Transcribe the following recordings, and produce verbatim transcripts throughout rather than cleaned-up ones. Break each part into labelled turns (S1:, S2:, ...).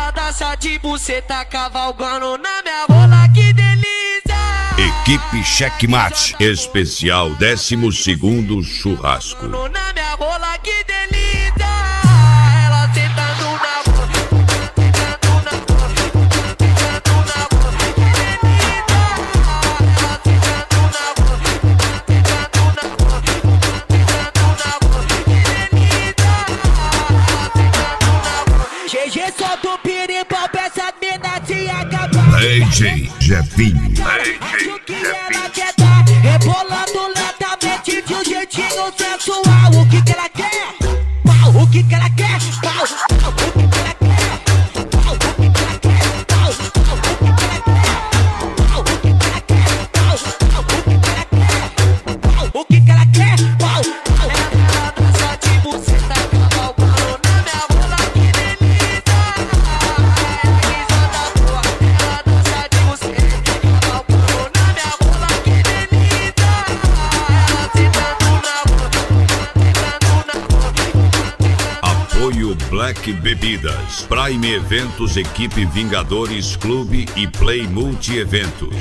S1: ela dança de buceta cavalgando na minha rola, que delícia.
S2: Equipe Checkmate, especial décimo segundo churrasco.
S1: Na minha rola, que delícia. Ela sentando na rola, sentando na rola, sentando na rola, que delícia. Ela sentando na rola, sentando na rola, sentando na rola, que delícia. Ela sentando na rola. G G solta o piripau pra essa mina se acabar.
S2: D J Jefinho.
S1: O que ela quer dar, rebolando lentamente de um jeitinho sensual. O que que ela quer? Pau, o que que ela quer? Pau, pau, o que que ela quer? Pau, o que que ela quer? Pau, pau, o que que ela quer? Pau, o que que ela quer? Pau, pau, o que que ela quer? Pau, o que que ela quer? Pau, pau. Ela dança de buceta cavalgando na minha rola, que delícia. Ela risada boa, ela dança de buceta cavalgando na minha rola, que delícia. Ela sentando na rola, sentando na rola.
S2: Apoio Black Bebidas, Prime Eventos, Equipe Vingadores Clube e Play Multi Eventos.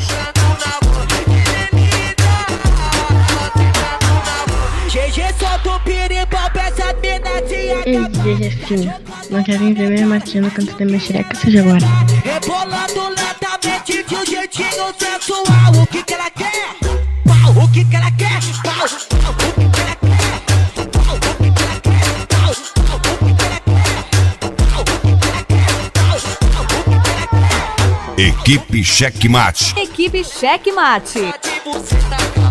S1: G G solta o piripau pra essa mina se
S3: Ei,
S1: acabar.
S3: D J Jefinho, não quero vir ver minha matina cantando minha xereca, seja agora.
S1: Rebolando lentamente de um jeitinho sensual. O que que ela quer? Pau, o que que ela quer? Pau, pau, o que que ela quer? Pau, o que que ela quer? Pau, pau, o que que ela quer? Pau, o que que ela quer? Pau, pau, o que que ela quer?
S2: Equipe Checkmate.
S4: Equipe Checkmate.
S1: De buceta